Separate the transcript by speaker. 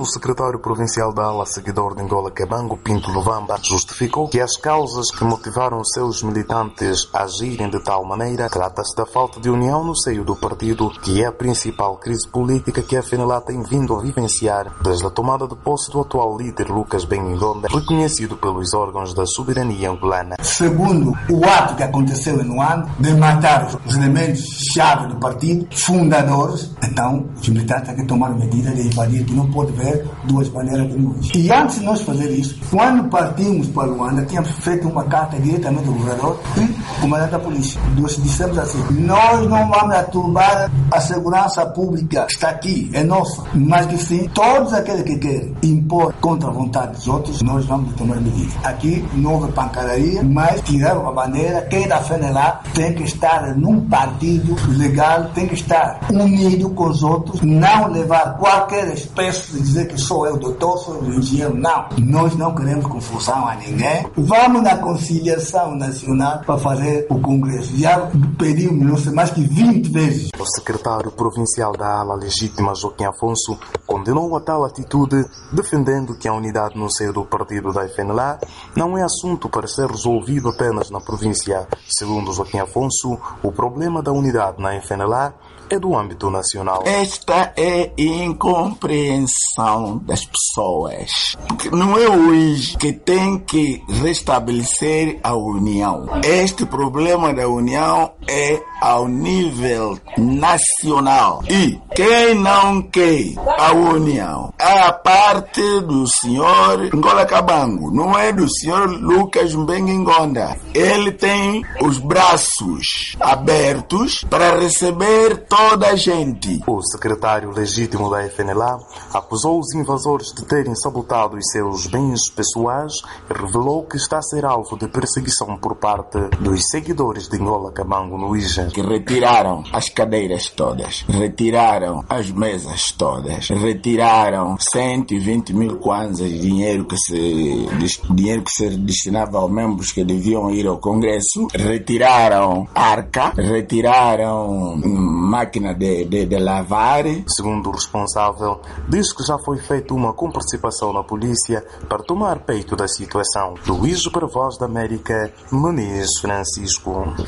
Speaker 1: o secretário provincial da ala seguidor de Ngola Kabango, Pinto Luvamba, justificou que as causas que motivaram seus militantes a agirem de tal maneira trata-se da falta de união no seio do partido, que é a principal crise política que a FNLA tem vindo a vivenciar desde a tomada de posse do atual líder Lucas Benguingonda, reconhecido pelos órgãos da soberania angolana.
Speaker 2: Segundo o ato que aconteceu em Luanda, de matar os elementos-chave do partido, fundadores, então os militantes têm que tomar medida de invadir, que não pode ver duas maneiras de nós. E antes de nós fazer isso, quando partimos para Luanda, tínhamos feito uma carta diretamente ao governador e comandante da polícia. Nós dissemos assim: nós não vamos aturbar a segurança pública, está aqui, é nossa, mas que sim, todos aqueles que querem impor contra a vontade dos outros, nós vamos tomar medidas. Aqui não houve pancadaria, mas tiraram a bandeira que da FNLA tem que estar num partido legal, tem que estar unido com os outros, não levar qualquer espécie de dizer que sou eu doutor, sou eu engenheiro, não. Nós não queremos confusão a ninguém. Vamos na conciliação nacional para fazer o Congresso. Já pedimos, não sei, mais que 20 vezes.
Speaker 1: O secretário provincial da ala legítima, Joaquim Afonso, condenou a tal atitude, defendendo que a unidade no seio do partido da FNLA não é assunto para ser resolvido apenas na província. Segundo Joaquim Afonso, o problema da unidade na FNLA é do âmbito nacional.
Speaker 3: Esta é incompreensão das pessoas. Porque não é hoje que tem que restabelecer a união. Este problema da união é ao nível nacional. E quem não quer a união é a parte do senhor Ngola Kabango, não é do senhor Lucas Benguingonda. Ele tem os braços abertos para receber toda a gente.
Speaker 1: O secretário legítimo da FNLA acusou os invasores de terem sabotado os seus bens pessoais e revelou que está a ser alvo de perseguição por parte dos seguidores de Ngola Kabango no Ija.
Speaker 3: Que retiraram as cadeiras todas, retiraram as mesas todas, retiraram 120 mil kwanzas de dinheiro que se destinava aos membros que deviam ir ao Congresso, retiraram arca, retiraram máquina de lavar.
Speaker 1: Segundo o responsável, diz que já foi feita uma comparticipação na polícia para tomar peito da situação. Do Ija para a Voz da América, Muniz Francisco.